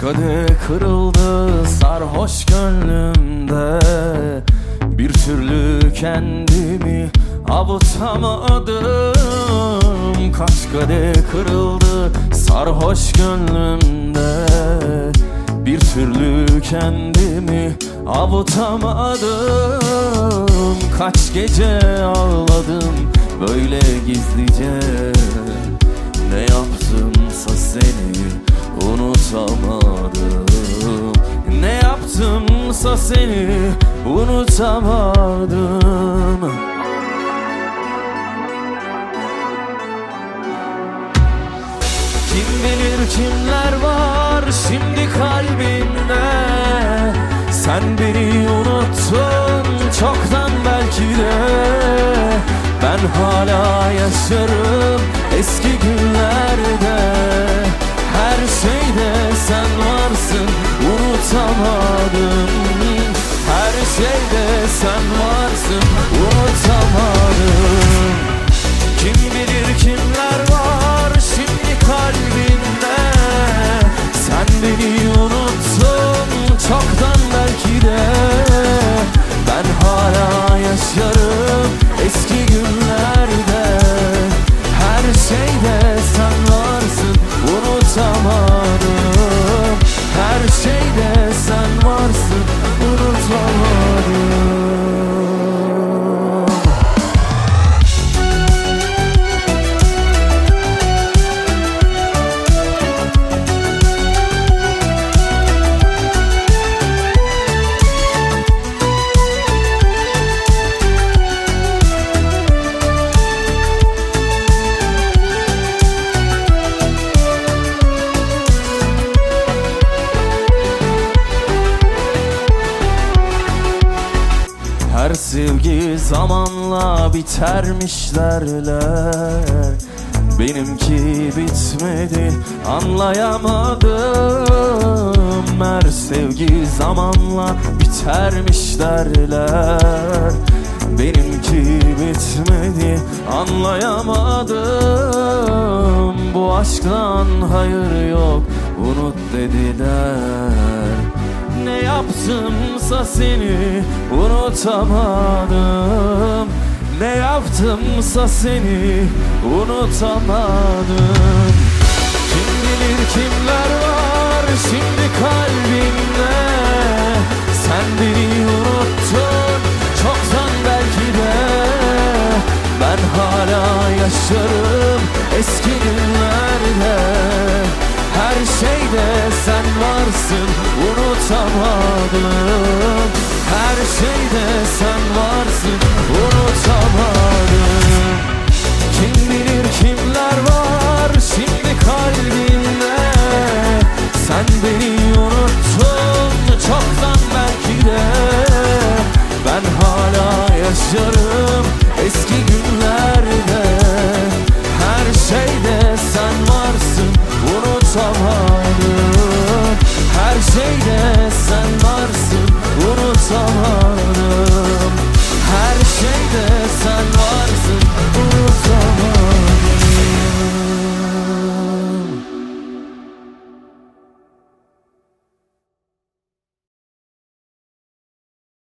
kadeh kırıldı sarhoş gönlümde. Bir türlü kendimi avutamadım. Kaç kadeh kırıldı sarhoş gönlümde. Bir türlü kendimi avutamadım. Kaç gece ağladım böyle gizlice. Ne yaptımsa seni unutamadım. Ne yaptımsa seni unutamadım. Kim bilir kimler var şimdi kalbinde. Sen beni unuttun çoktan belki de. Ben hala yaşarım eski günlerde. Her şeyde sen varsın unutamadım. Her şeyde sen varsın unutamadım. Kim bilir kimler var şimdi kalbinde. Sen beni unuttun çoktan belki de. Ben hala yaşarım eski günlerde. Her şeyde sen varsın unutamadım. Her şeyde sen varsın unutamadım. Her sevgi zamanla bitermiş derler. Benimki bitmedi anlayamadım. Her sevgi zamanla bitermiş derler. Benimki bitmedi anlayamadım. Bu aşktan hayır yok unut dediler. Ne yaptımsa seni unutamadım. Ne yaptımsa seni unutamadım. Kim bilir kimler var şimdi kalbinde. Sen beni unuttun çoktan belki de. Ben hala yaşarım eski günlerde. Her şeyde sen varsın unutamadım. Her şeyde sen varsın unutamadım.